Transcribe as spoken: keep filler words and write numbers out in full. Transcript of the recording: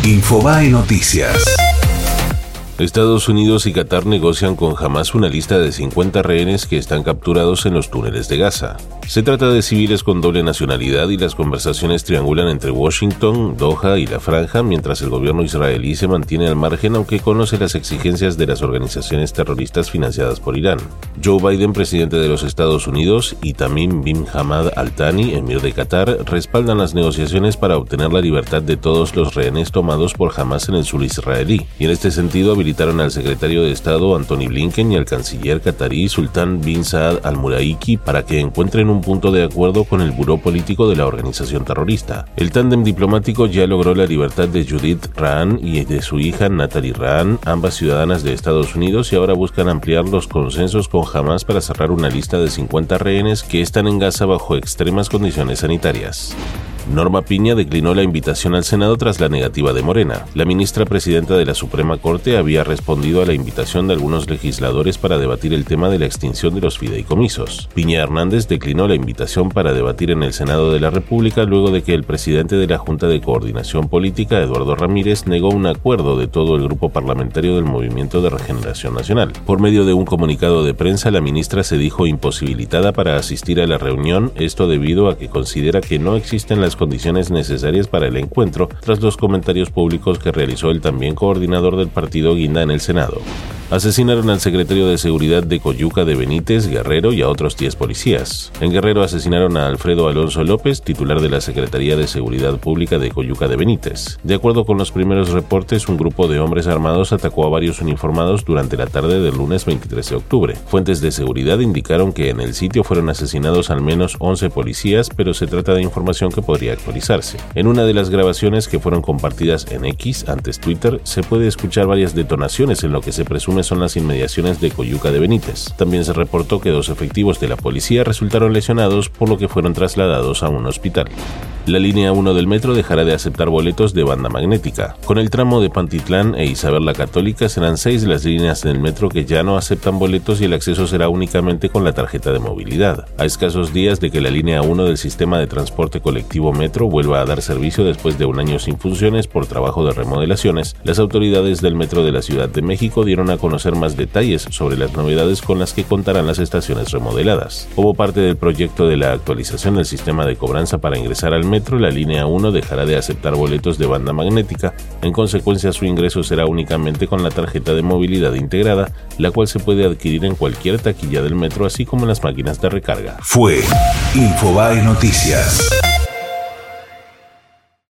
Infobae Noticias. Estados Unidos y Qatar negocian con Hamás una lista de cincuenta rehenes que están capturados en los túneles de Gaza. Se trata de civiles con doble nacionalidad y las conversaciones triangulan entre Washington, Doha y la Franja, mientras el gobierno israelí se mantiene al margen, aunque conoce las exigencias de las organizaciones terroristas financiadas por Irán. Joe Biden, presidente de los Estados Unidos, y Tamim bin Hamad Al Thani, emir de Qatar, respaldan las negociaciones para obtener la libertad de todos los rehenes tomados por Hamás en el sur israelí, y en este sentido habilitaron al secretario de Estado Antony Blinken y al canciller qatarí Sultan bin Saad Al Mulaiki para que encuentren un punto de acuerdo con el buró político de la organización terrorista. El tándem diplomático ya logró la libertad de Judith Rahn y de su hija Natalie Rahn, ambas ciudadanas de Estados Unidos, y ahora buscan ampliar los consensos con Hamás para cerrar una lista de cincuenta rehenes que están en Gaza bajo extremas condiciones sanitarias. Norma Piña declinó la invitación al Senado tras la negativa de Morena. La ministra presidenta de la Suprema Corte había respondido a la invitación de algunos legisladores para debatir el tema de la extinción de los fideicomisos. Piña Hernández declinó la invitación para debatir en el Senado de la República luego de que el presidente de la Junta de Coordinación Política, Eduardo Ramírez, negó un acuerdo de todo el grupo parlamentario del Movimiento de Regeneración Nacional. Por medio de un comunicado de prensa, la ministra se dijo imposibilitada para asistir a la reunión, esto debido a que considera que no existen las condiciones necesarias para el encuentro tras los comentarios públicos que realizó el también coordinador del partido Guinda en el Senado. Asesinaron al secretario de Seguridad de Coyuca de Benítez, Guerrero, y a otros diez policías. En Guerrero asesinaron a Alfredo Alonso López, titular de la Secretaría de Seguridad Pública de Coyuca de Benítez. De acuerdo con los primeros reportes, un grupo de hombres armados atacó a varios uniformados durante la tarde del lunes veintitrés de octubre. Fuentes de seguridad indicaron que en el sitio fueron asesinados al menos once policías, pero se trata de información que podría actualizarse. En una de las grabaciones que fueron compartidas en X, antes Twitter, se puede escuchar varias detonaciones en lo que se presume son las inmediaciones de Coyuca de Benítez. También se reportó que dos efectivos de la policía resultaron lesionados, por lo que fueron trasladados a un hospital. La línea uno del metro dejará de aceptar boletos de banda magnética. Con el tramo de Pantitlán e Isabel la Católica serán seis las líneas del metro que ya no aceptan boletos y el acceso será únicamente con la tarjeta de movilidad. A escasos días de que la línea uno del sistema de transporte colectivo Metro vuelva a dar servicio después de un año sin funciones por trabajo de remodelaciones, las autoridades del Metro de la Ciudad de México dieron a conocer más detalles sobre las novedades con las que contarán las estaciones remodeladas. Como parte del proyecto de la actualización del sistema de cobranza para ingresar al metro, la línea uno dejará de aceptar boletos de banda magnética. En consecuencia, su ingreso será únicamente con la tarjeta de movilidad integrada, la cual se puede adquirir en cualquier taquilla del metro, así como en las máquinas de recarga. Fue Infobae Noticias.